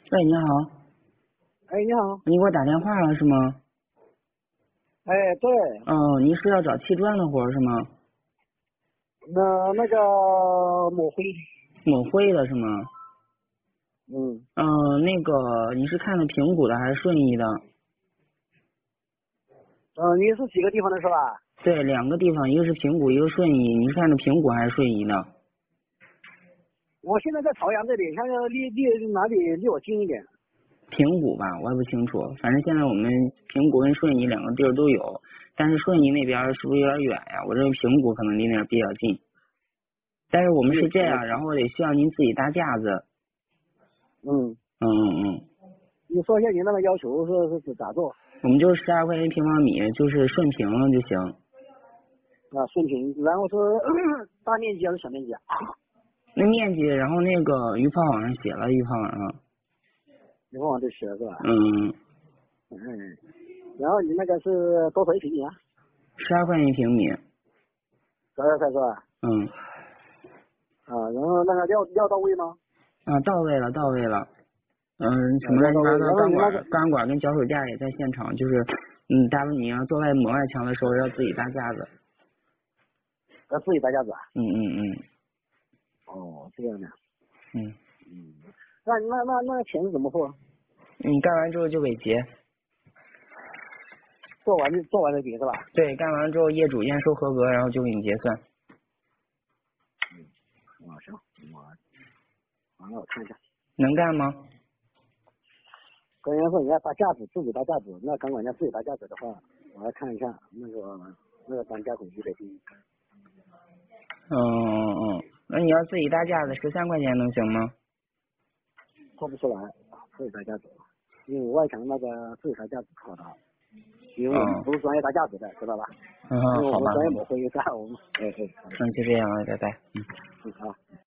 喂，你好， 哎，你好。 你给我打电话了是吗？ 哎，对。 哦，你是要找砌砖的活儿是吗？ 那个抹灰。 抹灰的是吗？ 嗯。 那个你是看的平谷的还是顺义的？ 你是几个地方的是吧？ 对，两个地方，一个是平谷，一个顺义。你是看的平谷还是顺义的？ 我现在在朝阳这里，想想离哪里离我近一点。 平谷吧，我也不清楚。反正现在我们平谷跟顺义两个地儿都有，但是顺义那边是不是有点远呀？我认为平谷可能离那儿比较近。但是我们是这样，然后得需要您自己搭架子。 嗯。 嗯嗯嗯。 你说一下你那个要求是咋做？ 我们就是12块钱一平方米，就是顺平就行。 啊，顺平，然后是大面积还是小面积啊？ 那面积，然后那个预泡网上写了，预泡网上。 你往这写是吧？ 嗯。 嗯。然后你那个是多少一平米啊 12块钱一平米。 ？12块是吧？ 嗯。 啊，然后那个料到位吗？ 啊，到位了，到位了。什么料到位。 乱七八糟然后你那个钢管跟脚手架也在现场，就是你要做抹外墙的时候要自己搭架子。 要自己搭架子啊？ 嗯嗯嗯。 哦，这样的。 嗯。 嗯。那钱是怎么付？ 你干完之后就给结。 做完的结是吧？ 对，干完之后业主验收合格，然后就给你结算。 行，完了我看一下。 能干吗？ 关键是你要搭架子，自己搭架子，那钢管要自己搭架子的话，我要看一下那个单价统计的低。 那你要自己搭架子13块钱能行吗？ 做不出来，自己搭架子，因为我外墙那个自己搭架子好的，因为我们不是专业搭架子的，知道吧？因为我好吧， 们专业好吧。 抹灰，我们。 就这样了，拜拜。 好。